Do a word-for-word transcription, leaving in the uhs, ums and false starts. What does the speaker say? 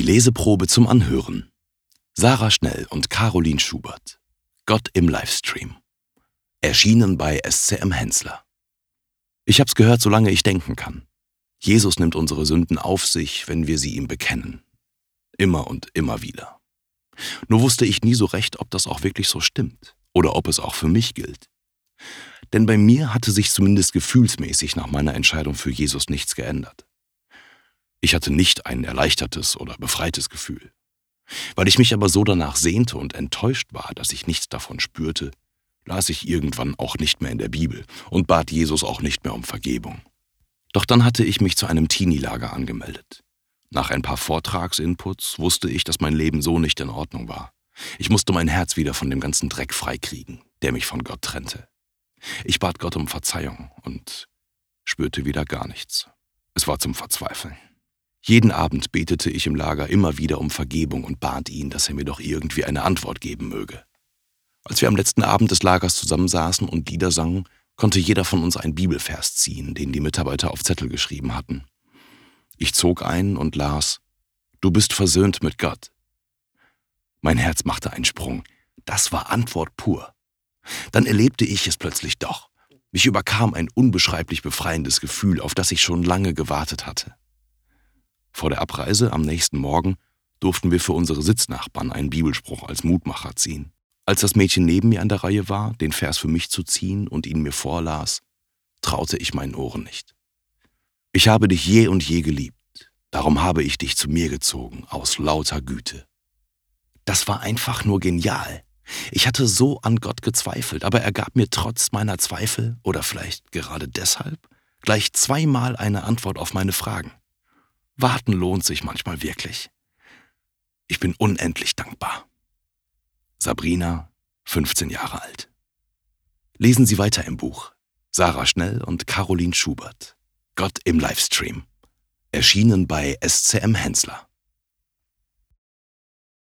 Leseprobe zum Anhören. Sarah Schnell und Caroline Schubert. Gott im Livestream. Erschienen bei S C M Hensler. Ich hab's gehört, solange ich denken kann. Jesus nimmt unsere Sünden auf sich, wenn wir sie ihm bekennen. Immer und immer wieder. Nur wusste ich nie so recht, ob das auch wirklich so stimmt oder ob es auch für mich gilt. Denn bei mir hatte sich zumindest gefühlsmäßig nach meiner Entscheidung für Jesus nichts geändert. Ich hatte nicht ein erleichtertes oder befreites Gefühl. Weil ich mich aber so danach sehnte und enttäuscht war, dass ich nichts davon spürte, las ich irgendwann auch nicht mehr in der Bibel und bat Jesus auch nicht mehr um Vergebung. Doch dann hatte ich mich zu einem Teenie-Lager angemeldet. Nach ein paar Vortragsinputs wusste ich, dass mein Leben so nicht in Ordnung war. Ich musste mein Herz wieder von dem ganzen Dreck freikriegen, der mich von Gott trennte. Ich bat Gott um Verzeihung und spürte wieder gar nichts. Es war zum Verzweifeln. Jeden Abend betete ich im Lager immer wieder um Vergebung und bat ihn, dass er mir doch irgendwie eine Antwort geben möge. Als wir am letzten Abend des Lagers zusammensaßen und Lieder sangen, konnte jeder von uns einen Bibelvers ziehen, den die Mitarbeiter auf Zettel geschrieben hatten. Ich zog ein und las: Du bist versöhnt mit Gott. Mein Herz machte einen Sprung. Das war Antwort pur. Dann erlebte ich es plötzlich doch. Mich überkam ein unbeschreiblich befreiendes Gefühl, auf das ich schon lange gewartet hatte. Vor der Abreise am nächsten Morgen durften wir für unsere Sitznachbarn einen Bibelspruch als Mutmacher ziehen. Als das Mädchen neben mir an der Reihe war, den Vers für mich zu ziehen und ihn mir vorlas, traute ich meinen Ohren nicht. Ich habe dich je und je geliebt, darum habe ich dich zu mir gezogen, aus lauter Güte. Das war einfach nur genial. Ich hatte so an Gott gezweifelt, aber er gab mir trotz meiner Zweifel, oder vielleicht gerade deshalb, gleich zweimal eine Antwort auf meine Fragen. Warten lohnt sich manchmal wirklich. Ich bin unendlich dankbar. Sabrina, fünfzehn Jahre alt. Lesen Sie weiter im Buch. Sarah Schnell und Caroline Schubert. Gott im Livestream. Erschienen bei S C M Hensler.